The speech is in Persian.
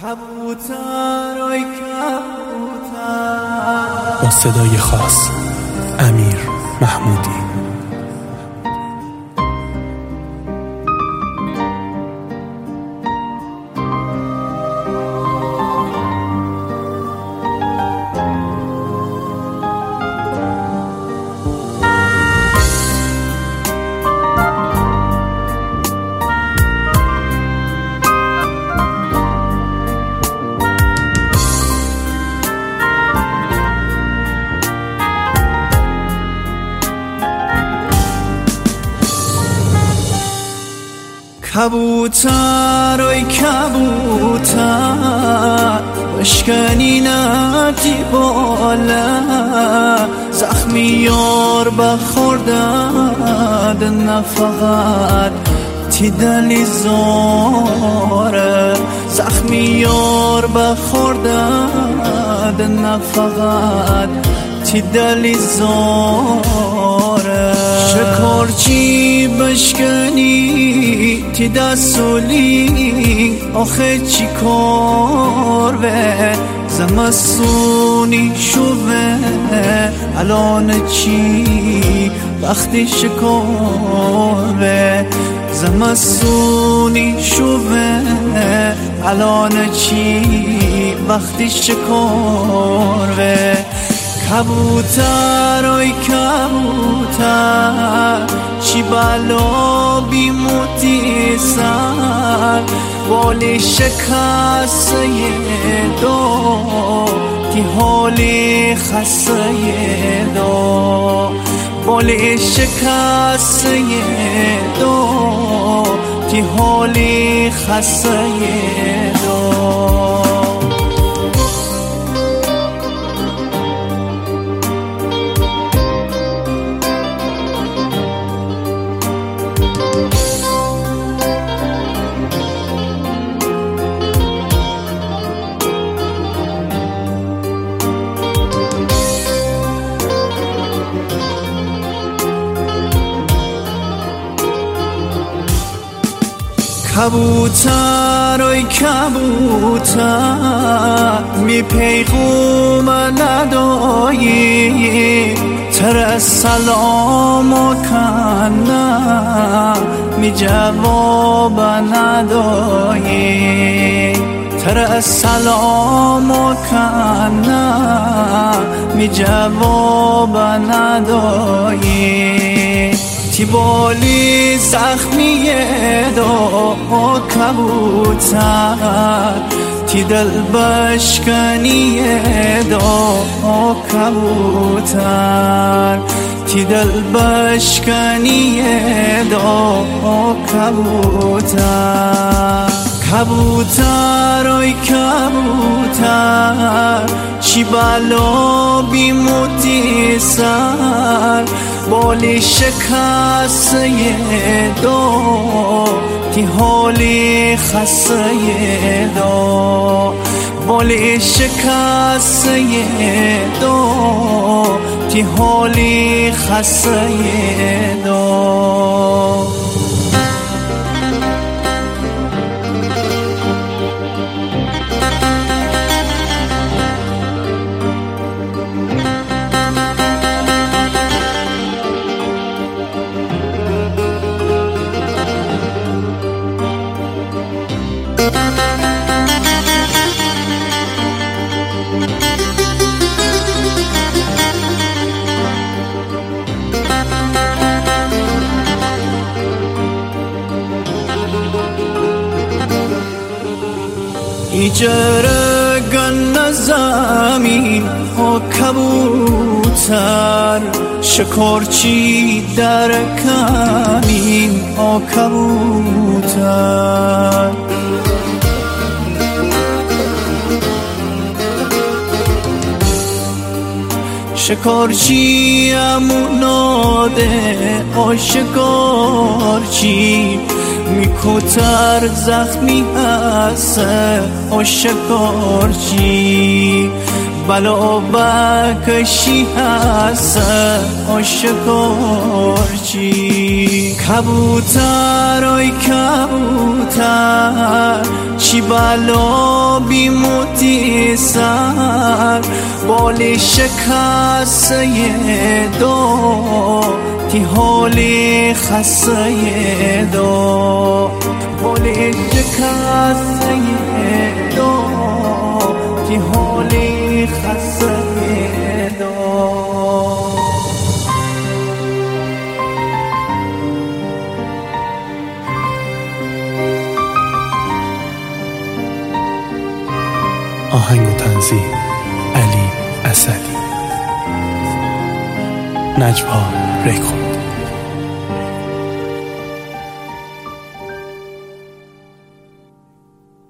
کبوتر ای کبوتر، با صدای خاص امیر محمودی. کبوتر ای کبوتر، بشکنی نتی بالا، زخمی یار بخوردد نفقت تی دلی زاره، زخمی یار بخوردد نفقت تی دلی زاره. شکارچی بشکنی تی دستولی، آخه چی کار به زمستونی شوه، الان چی وقتی شکار به زمستونی شوه، الان چی وقتی شکار به. کبوتر ای کبوتر، چی بلا بیموتی سر، بالی شکسته دو تی حالی خسته دو، بالی شکسته دو تی حالی خسته دو. کبوتر ای کبوتر، می پیغوم ندایی، تر سلام کنم می جواب ندایی، تر سلام کنم می جواب ندایی. تی بالی زخمیه دو کبوتر، تی دل بشکنیه دو کبوتر، تی دل بشکنیه دو کبوتر. کبوتر ای کبوتر، چی بلا بیموتی سر، بالی شکسته دو تی حالی خسته دو، بالی شکسته دو تی حالی خسته دو. ایجره گن زمین ها کبوتر، شکارچی در کمین ها کبوتر. شکارچی اموناده آشکارچی، میکوتر زخمی هست آشکارچی، بلا بکشی هست آشکار چی کبوتر آی کبوتر چی بلا بیموتی سر بال شکسته دو تی حالی خسته دو بال شکسته دو تی حالی خسته دو آهنگ و تنظیم علی اسدی، نجوا رکورد.